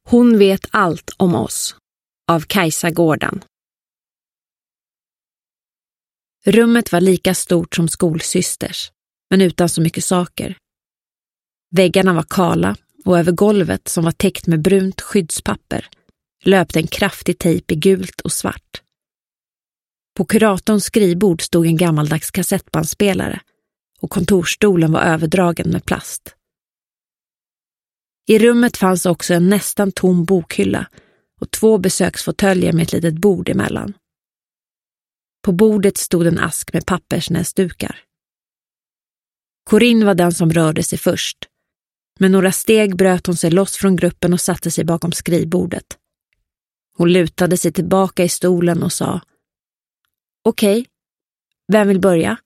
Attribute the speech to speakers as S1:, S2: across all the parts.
S1: Hon vet allt om oss, av Kajsa Gården. Rummet var lika stort som skolsysters, men utan så mycket saker. Väggarna var kala och över golvet, som var täckt med brunt skyddspapper, löpte en kraftig tejp i gult och svart. På kuratorns skrivbord stod en gammaldags kassettbandspelare och kontorsstolen var överdragen med plast. I rummet fanns också en nästan tom bokhylla och 2 besöksfåtöljer med ett litet bord emellan. På bordet stod en ask med pappersnäsdukar. Corinne var den som rörde sig först. Med några steg bröt hon sig loss från gruppen och satte sig bakom skrivbordet. Hon lutade sig tillbaka i stolen och sa: Okej, vem vill börja?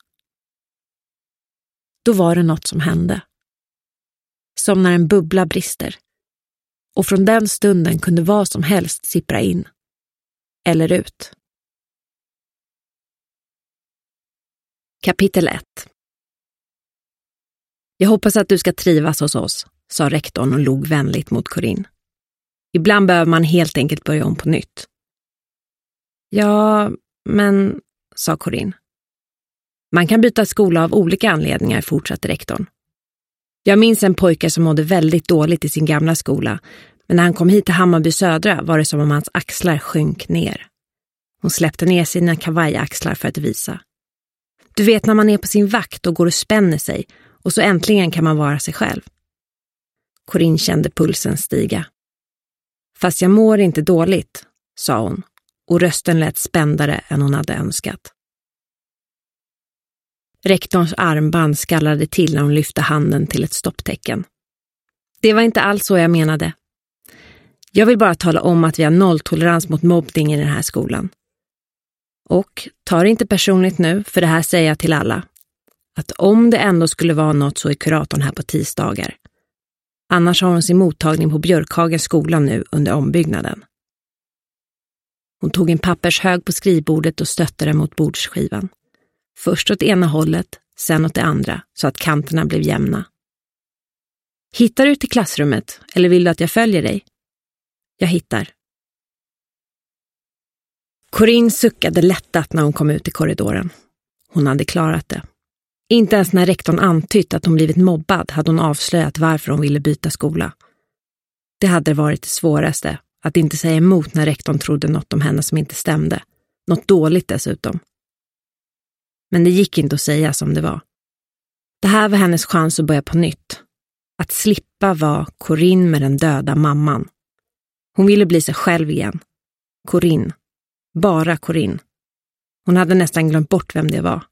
S1: Då var det något som hände. Som när en bubbla brister. Och från den stunden kunde vad som helst sippra in. Eller ut. Kapitel 1. Jag hoppas att du ska trivas hos oss, sa rektorn och log vänligt mot Corinne. Ibland behöver man helt enkelt börja om på nytt. Ja, men, sa Corinne. Man kan byta skola av olika anledningar, fortsatte rektorn. Jag minns en pojke som mådde väldigt dåligt i sin gamla skola, men när han kom hit till Hammarby Södra var det som om hans axlar sjönk ner. Hon släppte ner sina kavajaxlar för att visa. Du vet när man är på sin vakt och går och spänner sig, och så äntligen kan man vara sig själv. Corinne kände pulsen stiga. Fast jag mår inte dåligt, sa hon, och rösten lät spändare än hon hade önskat. Rektorns armband skallade till när hon lyfte handen till ett stopptecken. Det var inte alls så jag menade. Jag vill bara tala om att vi har nolltolerans mot mobbning i den här skolan. Och ta det inte personligt nu, för det här säger jag till alla. Att om det ändå skulle vara något så är kuratorn här på tisdagar. Annars har hon sin mottagning på Björkhagens skola nu under ombyggnaden. Hon tog en pappershög på skrivbordet och stötte den mot bordsskivan. Först åt ena hållet, sen åt det andra, så att kanterna blev jämna. Hittar du till klassrummet, eller vill du att jag följer dig? Jag hittar. Corinne suckade lättat när hon kom ut i korridoren. Hon hade klarat det. Inte ens när rektorn antytt att hon blivit mobbad hade hon avslöjat varför hon ville byta skola. Det hade varit det svåraste, att inte säga emot när rektorn trodde något om henne som inte stämde. Något dåligt dessutom. Men det gick inte att säga som det var. Det här var hennes chans att börja på nytt. Att slippa vara Corinne med den döda mamman. Hon ville bli sig själv igen. Corinne. Bara Corinne. Hon hade nästan glömt bort vem det var.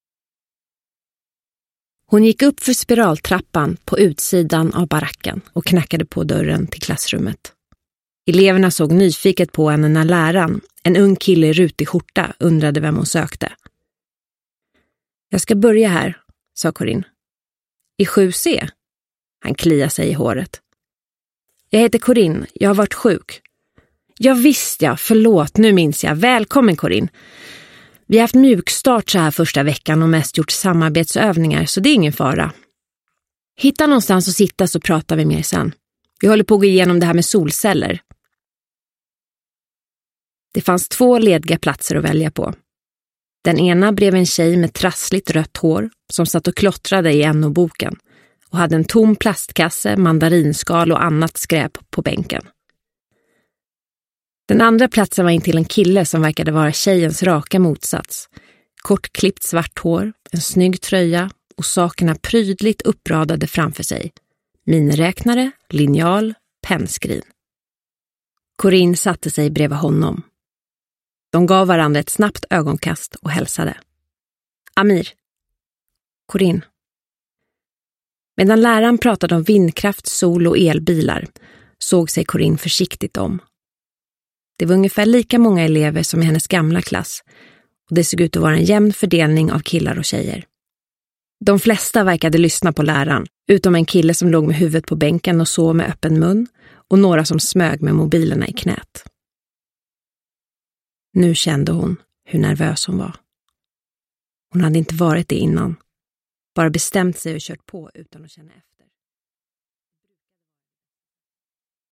S1: Hon gick upp för spiraltrappan på utsidan av baracken och knackade på dörren till klassrummet. Eleverna såg nyfiket på henne när läraren, en ung kille i rutig skjorta, undrade vem hon sökte. Jag ska börja här, sa Corinne. I 7C? Han kliade sig i håret. Jag heter Corinne, jag har varit sjuk. Ja visst ja, förlåt, nu minns jag. Välkommen Corinne. Vi har haft mjukstart så här första veckan och mest gjort samarbetsövningar, så det är ingen fara. Hitta någonstans att sitta så pratar vi mer sen. Vi håller på att gå igenom det här med solceller. Det fanns 2 lediga platser att välja på. Den ena bredvid en tjej med trassligt rött hår som satt och klottrade i NO-boken och hade en tom plastkasse, mandarinskal och annat skräp på bänken. Den andra platsen var in till en kille som verkade vara tjejens raka motsats. Kortklippt svart hår, en snygg tröja och sakerna prydligt uppradade framför sig. Miniräknare, linjal, pennskrin. Corinne satte sig bredvid honom. De gav varandra ett snabbt ögonkast och hälsade. Amir. Corinne. Medan läraren pratade om vindkraft, sol och elbilar såg sig Corinne försiktigt om. Det var ungefär lika många elever som i hennes gamla klass och det såg ut att vara en jämn fördelning av killar och tjejer. De flesta verkade lyssna på läraren, utom en kille som låg med huvudet på bänken och sov med öppen mun och några som smög med mobilerna i knät. Nu kände hon hur nervös hon var. Hon hade inte varit det innan, bara bestämt sig och kört på utan att känna efter.